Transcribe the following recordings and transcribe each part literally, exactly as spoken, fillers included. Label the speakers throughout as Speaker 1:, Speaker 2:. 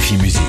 Speaker 1: R F I Musique.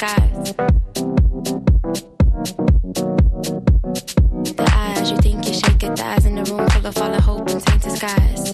Speaker 1: skies. The eyes, you think you shake your thighs in a room full of all the hope and tainted skies.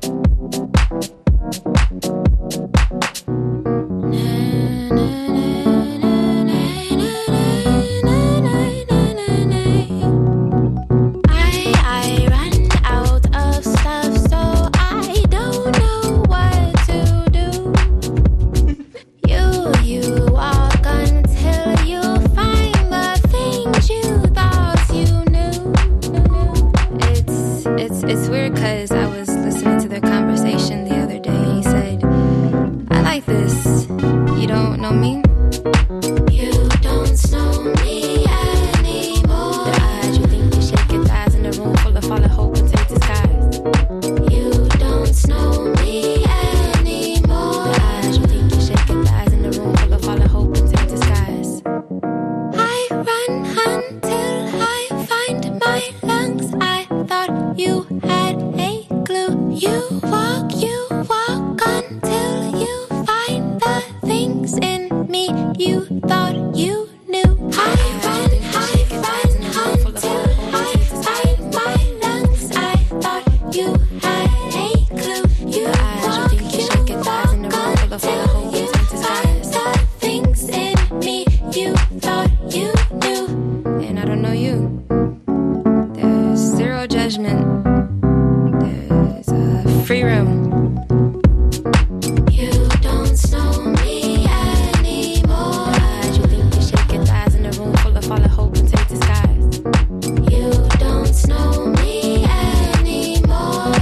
Speaker 1: It's weird cause I was listening to their conversation the other day. He said, I like this. You don't know me? You don't know me anymore. The eyes, you think you shake your thighs in a room full of all the hope and tainted skies. You don't know me anymore. The eyes, you think you shake your thighs in a room full of all the hope and tainted skies. I run until I find my lungs. I thought you had a clue. You walk, you walk until you find the things in me you thought you knew. I run, I run until I find my lungs. I thought you had a clue. You walk, you walk until you find the things in me you thought you knew. And I don't know you. There's zero judgment. There's a free room. You don't know me anymore. Eyes, you think you shake your thighs in a room full of all the hope and tainted skies. You don't know me anymore.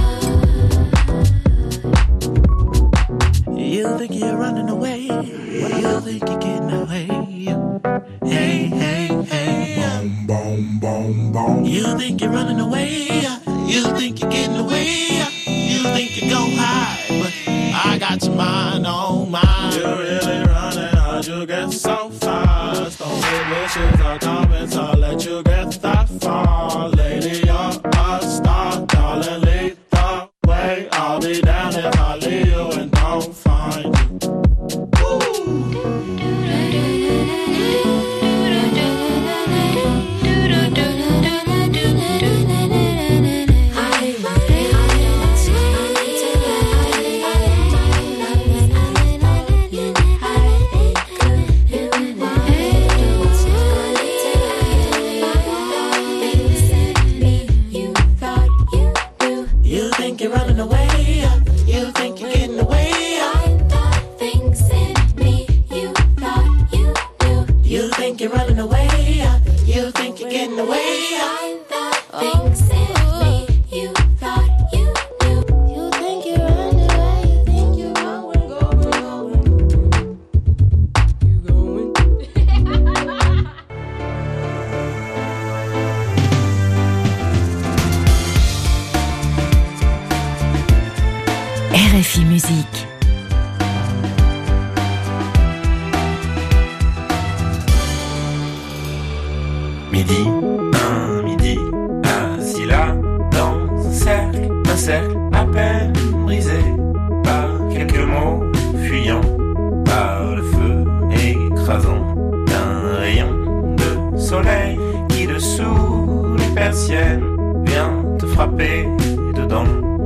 Speaker 2: You think you're running away. You think you're getting away. Hey, hey, hey. Boom, boom, boom, boom. You think you're running away. You think you're getting away. You think you go high, but I got your mind on mine. You're really running, how'd you get so fast? Don't give wishes or comments, I'll let you get that far. Lady, you're a star, darling, lead the way. I'll be down if I leave you and don't find you. You think you're running away, you think you're getting away.
Speaker 1: Find the things in me you thought you knew.
Speaker 2: You think you're running away, you think you're getting away.
Speaker 1: Find the things in me you thought you knew. You think you're running away, you think you're going, going, going. You going?
Speaker 3: R F I Musique.
Speaker 4: Midi, un midi, assis là, dans un cercle, un cercle à peine brisé par quelques mots fuyants, par le feu écrasant d'un rayon de soleil qui dessous les persiennes vient te frapper dedans.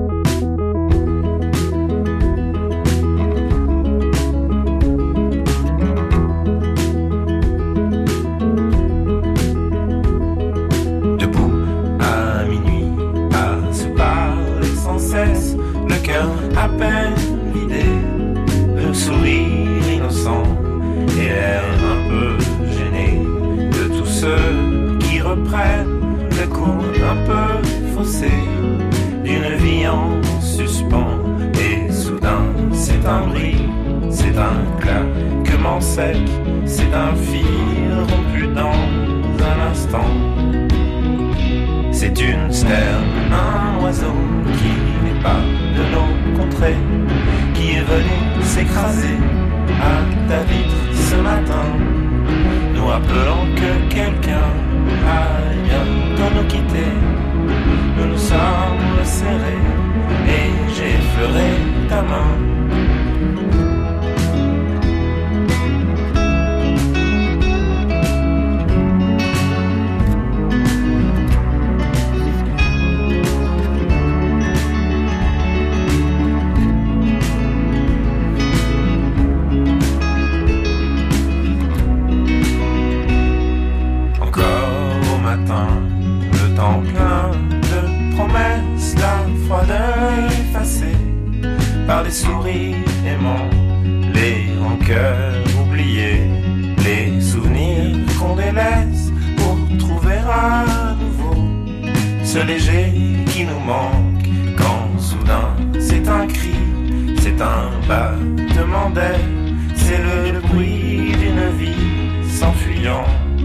Speaker 4: Le cœur à peine vidé, le sourire innocent et l'air un peu gêné de tous ceux qui reprennent le cours un peu faussé d'une vie en suspens. Et soudain c'est un bris, c'est un claquement sec, c'est un fil rompu dans un instant. C'est une sterne, un oiseau qui n'est pas de nos contrées, qui est venu s'écraser à ta vitre ce matin, nous rappelant que quelqu'un aille bientôt nous quitter. Nous nous sommes serrés et j'ai effleuré ta main. en plein de promesses, la froideur effacée par les sourires aimants, les rancœurs oubliées, les souvenirs qu'on délaisse pour trouver à nouveau ce léger qui nous manque quand soudain c'est un cri, c'est un battement d'air, c'est le, le bruit d'une vie s'enfuyant.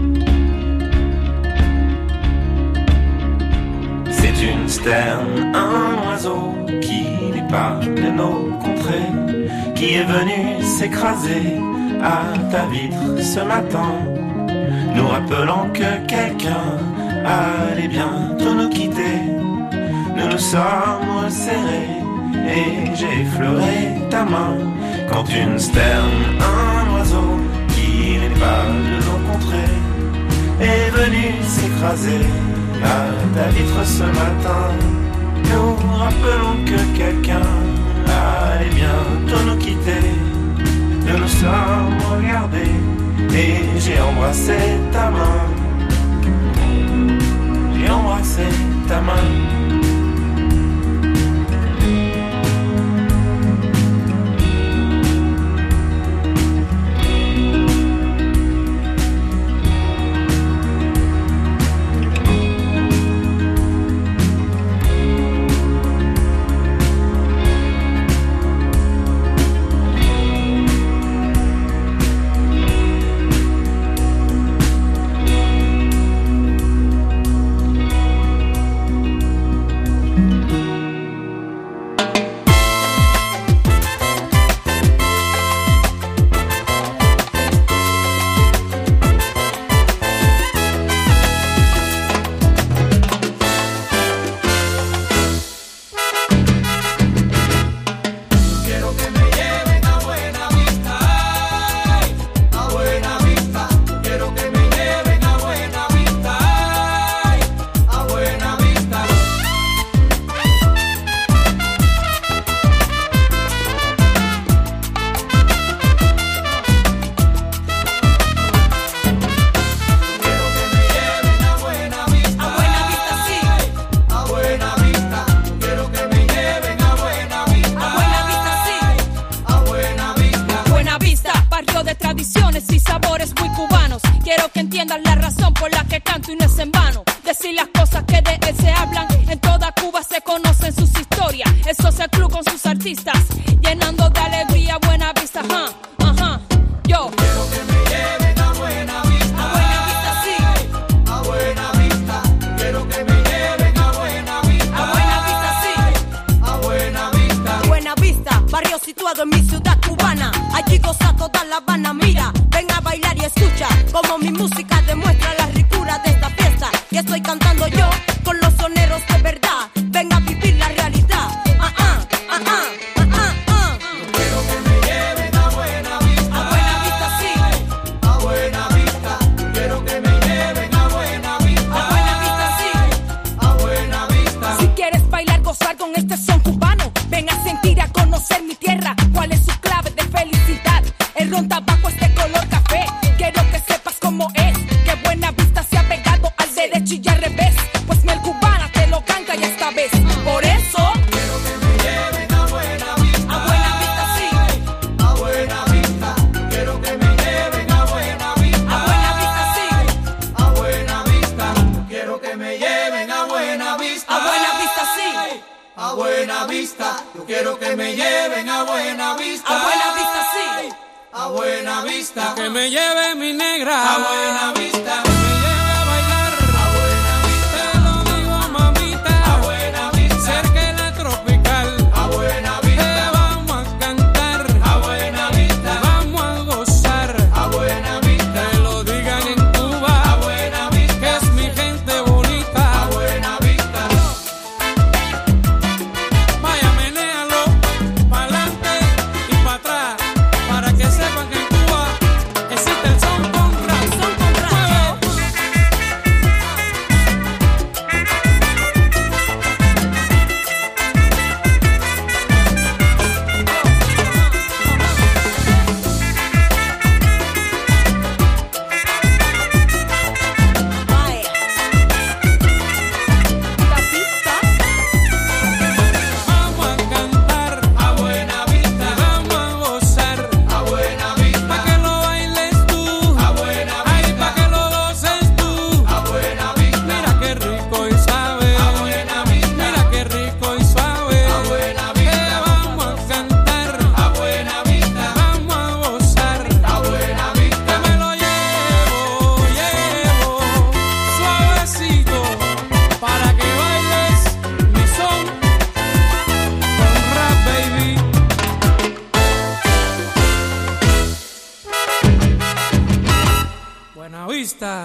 Speaker 4: C'est une sterne, un oiseau qui n'est pas de nos contrées, qui est venu s'écraser à ta vitre ce matin, nous rappelant que quelqu'un allait bientôt nous quitter. Nous nous sommes serrés et j'ai effleuré ta main quand une sterne, un oiseau qui n'est pas de nos contrées est venu s'écraser à ta vitre ce matin, nous rappelons que quelqu'un allait bientôt nous quitter. Nous nous sommes regardés et j'ai embrassé ta main. J'ai embrassé ta main.
Speaker 5: Para que sepan que en Cuba existe el son contra, son contra. star.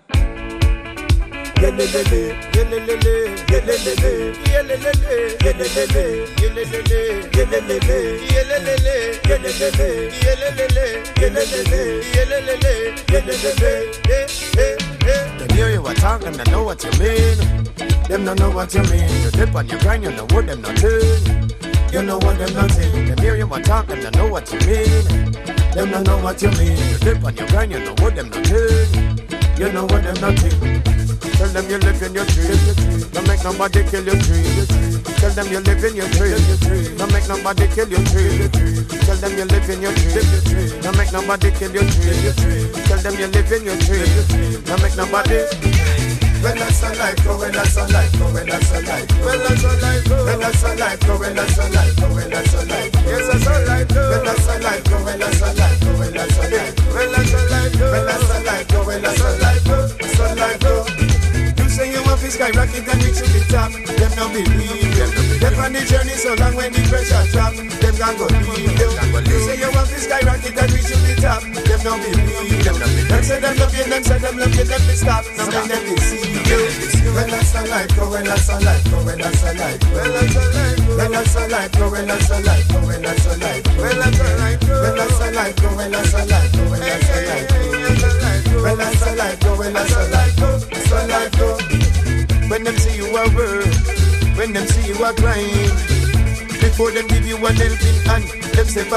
Speaker 6: Yelelele, yelelele, yelelele, yelelele, yelelele, yelelele, yelelele, yelelele, yelelele, yelelele, yelelele, yelelele, yelelele, eh, eh, eh. Them hear you a talk and I know what you mean. Them don't know what you mean. You dip on your grind, you know what them not doing. You know what them not saying. Them hear you a talk and I know what you mean. Them don't know what you mean. You dip on your grind, you know what them not doing. You know what them not doing. Tell them you live in your tree. Don't make nobody kill your tree. Tell them you live in your tree. Don't make nobody kill your tree. Tell them you live in your tree. Don't make nobody kill your tree. Tell them you live in your tree. Don't make nobody. When the sunlight go, when the sunlight go, when the sunlight go, when the sunlight go, when the sunlight go, when the sunlight go, when the sunlight go, yes the sunlight go, when the sunlight go, when the sunlight go, when the sunlight go, when the sunlight go, when the sunlight go, when the sunlight go, sunlight go. You say you want to skyrocket and reach to the top, them don't believe them. Them on the journey so long when the pressure drop, them can't go leave them. You say you want to skyrocket and reach to the top, them don't believe them. Them say them love you, them say them love you, them be stop, now when them deceive. When the sunlight go, when the sunlight go, when the sunlight go, when the sunlight go, when the sunlight go, when the sunlight go, when the sunlight go, when the sunlight go, when the sunlight go, when the sunlight go, when the sunlight go, when the sunlight go, when the sunlight go, sunlight go. When them see you a work, when them see you a grind, before them give you a helping hand, them step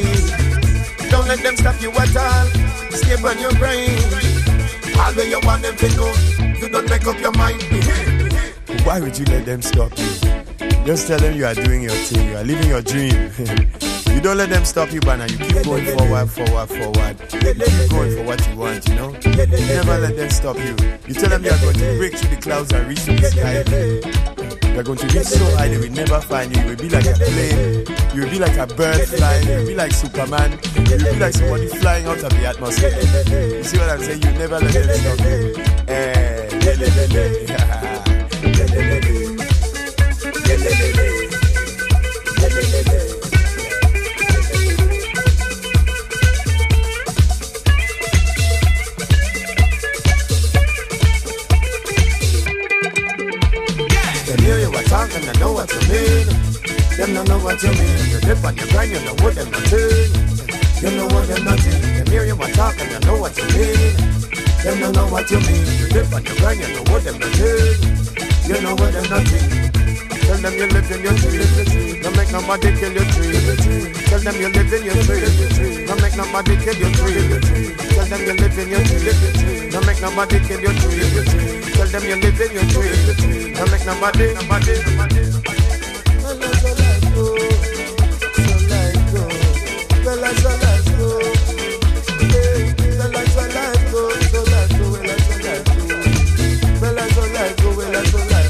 Speaker 6: aside. Don't let them stop you at all. Stay on your grind. All the you want them to know. You don't make up your mind. Why would you let them stop you? Just tell them you are doing your thing. You are living your dream. You don't let them stop you, but now you keep going forward, forward, forward. You keep going for what you want, you know. You never let them stop you. You tell them you are going to break through the clouds and reach to the sky. You are going to reach so high they will never find you. You will be like a plane. You will be like a bird flying. You will be like Superman. You will be like somebody flying out of the atmosphere. You see what I'm saying? You never let them stop you. Eh, le, le, le, le. Le, le, le, le. Le, le, le, le. Le, le, le, le. Them hear you a talk and I know what you mean. Them don't know what you mean. You dip on your grind, you know what them not doing. You know what them not doing. Them hear you a talk and I know what you mean. Them don't know what you mean. You dip on your grind, you know what them not doing. You know what them not doing. Tell them you live in your tree. Don't make nobody kill your tree. Tell them you live in your tree. Don't make nobody kill your tree. Tell them you live in your tree. Don't make nobody kill your tree. Tell them you live in your tree. Don't make nobody, nobody, nobody. Well, that's all I go. That's all I go. Well, that's all